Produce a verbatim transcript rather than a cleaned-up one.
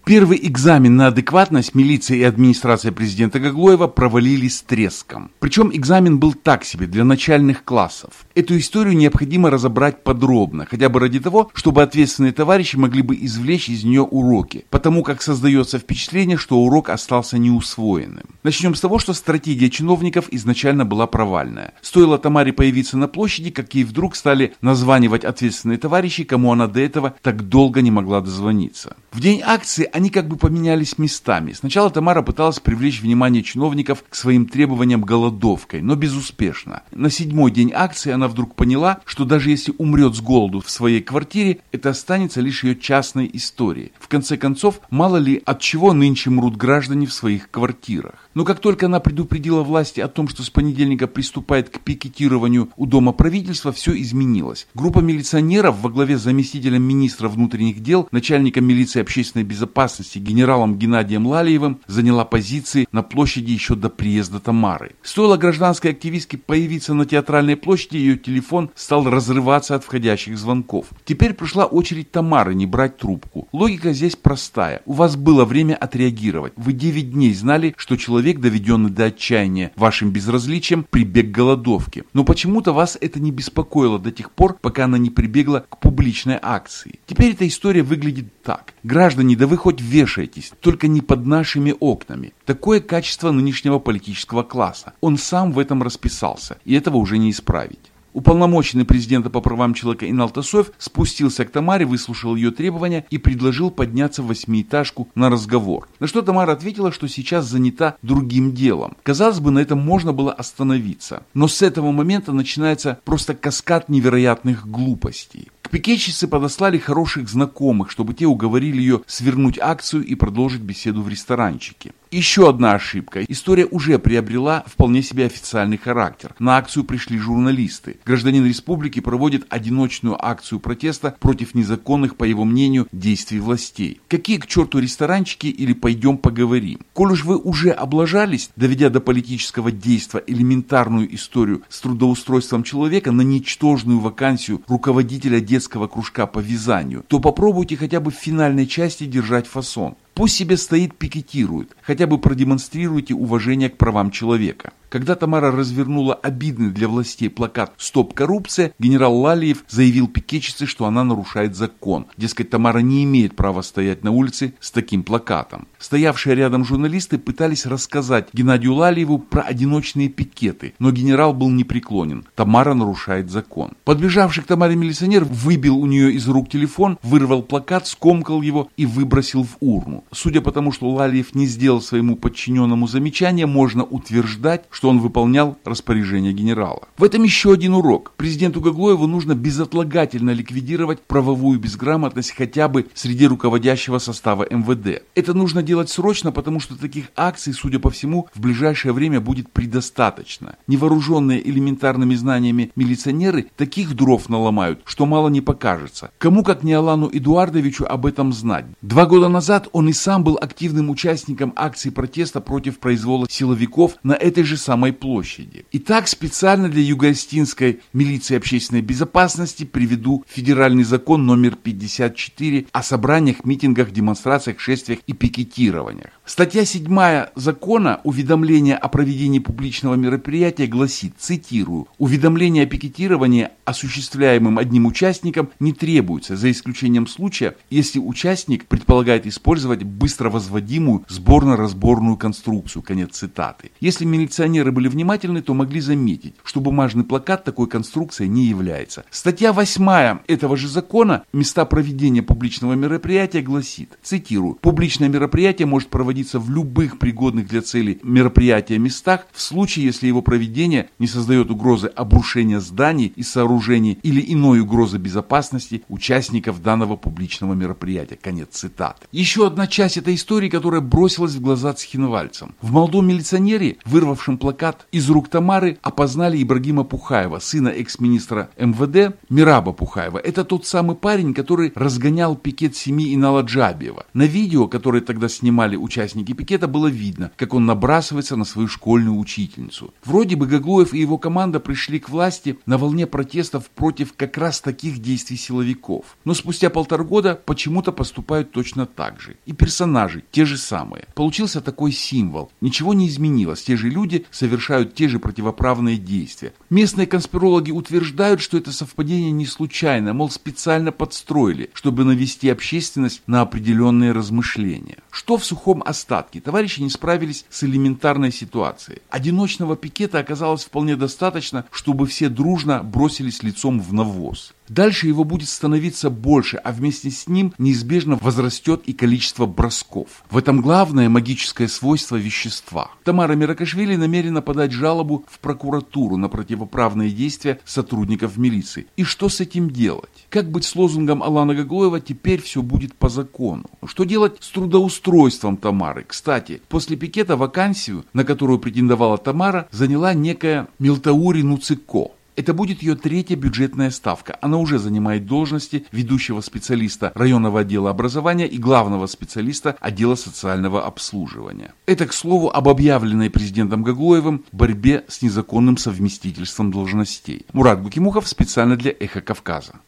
Первый экзамен на адекватность милиция и администрация президента Гаглоева провалили с треском. Причем экзамен был так себе, для начальных классов. Эту историю необходимо разобрать подробно, хотя бы ради того, чтобы ответственные товарищи могли бы извлечь из нее уроки, потому как создается впечатление, что урок остался неусвоенным. Начнем с того, что стратегия чиновников изначально была провальная. Стоило Тамаре появиться на площади, как ей вдруг стали названивать ответственные товарищи, кому она до этого так долго не могла дозвониться. В день акции они как бы поменялись местами. Сначала Тамара пыталась привлечь внимание чиновников к своим требованиям голодовкой, но безуспешно. На седьмой день акции она вдруг поняла, что даже если умрет с голоду в своей квартире, это останется лишь ее частной историей. В конце концов, мало ли от чего нынче мрут граждане в своих квартирах. Но как только она предупредила власти о том, что с понедельника приступает к пикетированию у Дома правительства, все изменилось. Группа милиционеров во главе с заместителем министра внутренних дел, начальником милиции общественной безопасности генералом Геннадием Лалиевым заняла позиции на площади еще до приезда Тамары. Стоило гражданской активистке появиться на Театральной площади, ее телефон стал разрываться от входящих звонков. Теперь пришла очередь Тамары не брать трубку. Логика здесь простая. У вас было время отреагировать. Вы девять дней знали, что человек, доведенный до отчаяния вашим безразличием, прибег к голодовке. Но почему-то вас это не беспокоило до тех пор, пока она не прибегла к публичной акции. Теперь эта история выглядит так. Граждане, да вы хоть вешайтесь, только не под нашими окнами. Такое качество нынешнего политического класса. Он сам в этом расписался, и этого уже не исправить. Уполномоченный президента по правам человека Инал Тасоев спустился к Тамаре, выслушал ее требования и предложил подняться в восьмиэтажку на разговор. На что Тамара ответила, что сейчас занята другим делом. Казалось бы, на этом можно было остановиться. Но с этого момента начинается просто каскад невероятных глупостей. К пикетчице подослали хороших знакомых, чтобы те уговорили ее свернуть акцию и продолжить беседу в ресторанчике. Еще одна ошибка. История уже приобрела вполне себе официальный характер. На акцию пришли журналисты. Гражданин республики проводит одиночную акцию протеста против незаконных, по его мнению, действий властей. Какие к черту ресторанчики или пойдем поговорим? Коль уж вы уже облажались, доведя до политического действия элементарную историю с трудоустройством человека на ничтожную вакансию руководителя детского кружка по вязанию, то попробуйте хотя бы в финальной части держать фасон. Пусть себе стоит, пикетирует, хотя бы продемонстрируйте уважение к правам человека. Когда Тамара развернула обидный для властей плакат «Стоп коррупция», генерал Лалиев заявил пикетчице, что она нарушает закон. Дескать, Тамара не имеет права стоять на улице с таким плакатом. Стоявшие рядом журналисты пытались рассказать Геннадию Лалиеву про одиночные пикеты, но генерал был непреклонен. Тамара нарушает закон. Подбежавший к Тамаре милиционер выбил у нее из рук телефон, вырвал плакат, скомкал его и выбросил в урну. Судя по тому, что Лалиев не сделал своему подчиненному замечания, можно утверждать, что он выполнял распоряжение генерала. В этом еще один урок. Президенту Гаглоеву нужно безотлагательно ликвидировать правовую безграмотность хотя бы среди руководящего состава эм вэ дэ. Это нужно делать срочно, потому что таких акций, судя по всему, в ближайшее время будет предостаточно. Невооруженные элементарными знаниями милиционеры таких дров наломают, что мало не покажется. Кому, как не Алану Эдуардовичу, об этом знать? Два года назад он и сам был активным участником акций протеста против произвола силовиков на этой же самой площади. Итак, специально для Юго-Остинской милиции общественной безопасности приведу федеральный закон номер пятьдесят четыре о собраниях, митингах, демонстрациях, шествиях и пикетированиях. Статья седьмая закона «Уведомление о проведении публичного мероприятия» гласит, цитирую, «Уведомление о пикетировании, осуществляемым одним участником, не требуется, за исключением случая, если участник предполагает использовать быстро возводимую сборно-разборную конструкцию». Конец цитаты. Если милиционеры были внимательны, то могли заметить, что бумажный плакат такой конструкцией не является. Статья восьмая этого же закона «Места проведения публичного мероприятия» гласит, цитирую, «Публичное мероприятие может проводиться в любых пригодных для цели мероприятия местах в случае, если его проведение не создает угрозы обрушения зданий и сооружений или иной угрозы безопасности участников данного публичного мероприятия». Конец цитаты. Еще одна часть этой истории, которая бросилась в глаза цхинвальцам. В молодом милиционере, вырвавшем плакат из рук Тамары опознали Ибрагима Пухаева, сына экс-министра эм вэ дэ Мираба Пухаева. Это тот самый парень, который разгонял пикет семьи Инала Джабиева. На видео, которое тогда снимали участники пикета, было видно, как он набрасывается на свою школьную учительницу. Вроде бы Гаглоев и его команда пришли к власти на волне протестов против как раз таких действий силовиков. Но спустя полтора года почему-то поступают точно так же. И персонажи те же самые. Получился такой символ. Ничего не изменилось. Те же люди совершают те же противоправные действия. Местные конспирологи утверждают, что это совпадение не случайно, мол, специально подстроили, чтобы навести общественность на определенные размышления. Что в сухом остатке? Товарищи не справились с элементарной ситуацией. Одиночного пикета оказалось вполне достаточно, чтобы все дружно бросились лицом в навоз. Дальше его будет становиться больше, а вместе с ним неизбежно возрастет и количество бросков. В этом главное магическое свойство вещества. Тамара Миракашвили намерена подать жалобу в прокуратуру на противоправные действия сотрудников милиции. И что с этим делать? Как быть с лозунгом Алана Гаглоева «теперь все будет по закону»? Что делать с трудоустройством Тамары? Кстати, после пикета вакансию, на которую претендовала Тамара, заняла некая Милтаури Нуцико. Это будет ее третья бюджетная ставка. Она уже занимает должности ведущего специалиста районного отдела образования и главного специалиста отдела социального обслуживания. Это, к слову, об объявленной президентом Гаглоевым борьбе с незаконным совместительством должностей. Мурат Гукимухов специально для «Эхо Кавказа».